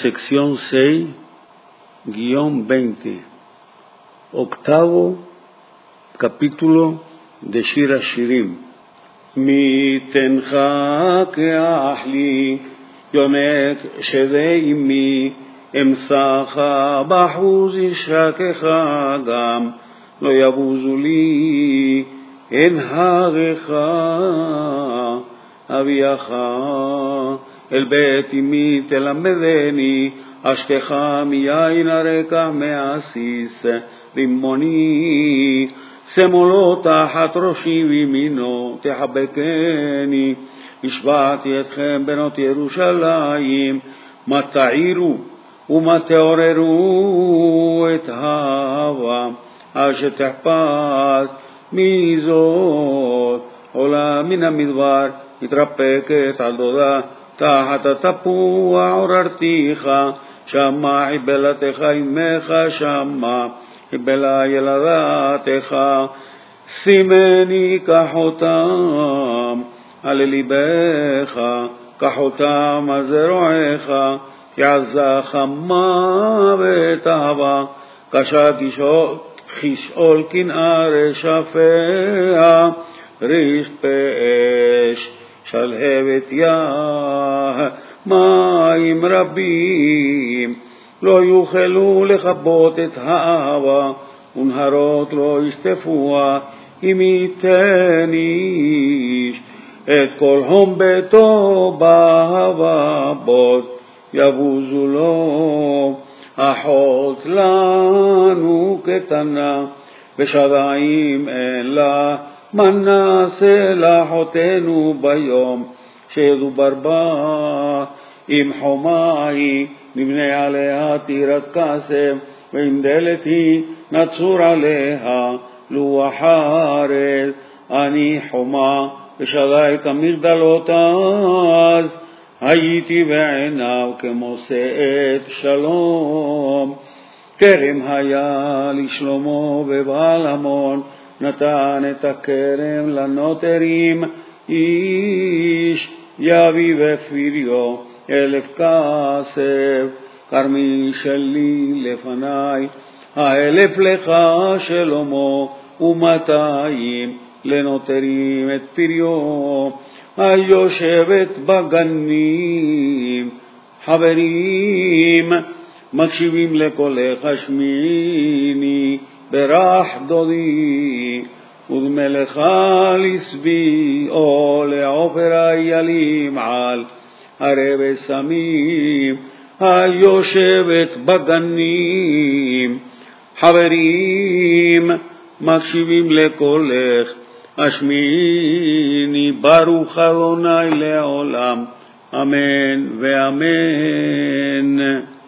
sección 6, guión 20, octavo capítulo de Shir Hashirim. Mi tencha ke'ahli yonek shedei mi emsacha bahuz ishakecha gam lo yabuzu li en harecha aviacha el bet imi telamedeni ashkecha miyain areka measis rimoni semolo tachat roshi vimino tehbekeni השבעתי אתכם בנות ירושלים מה תעירו ומה תעוררו את האהבה אשר תחפש מזאת עולה מן המדבר מתרפקת על דודה תחת התפוח עוררתיך שמה חיבלתך אמך שמה חיבלה ילדתך שימני כחותם על ליבך כחותם על זרועך כי עזה חמה ותאווה קשה כשאול קנאה רשפיה ריח באש שלהבת מים רבים לא יוכלו לכבות את האהבה ונהרות לא ישטפוה אם ייתן איש את כל הום ביתו באהבה בות יבוזו לו אחות לנו קטנה ושדיים אין לה מה נעשה לאחותנו ביום שידובר בה אם חומה היא נבנה עליה תירס קסם ואם דלת היא נצור עליה לוח הארץ אני חומה ושדי כמגדלות אז הייתי בעיניו כמו שאת שלום כרם היה לשלמה בבעל המון נתן את הכרם לנוטרים איש יביא בפריו 1000 כסף כרמי שלי לפני 1000 לך שלמה ו200 לנוטרים את פריו היושבת בגנים חברים מקשיבים לקולך השמיני ברח דודי ודמלך לסבי או לעופר איילים על הרי בסמים היושבת בגנים חברים מקשיבים לקולך השמיני ברוך אדוני לעולם אמן ואמן.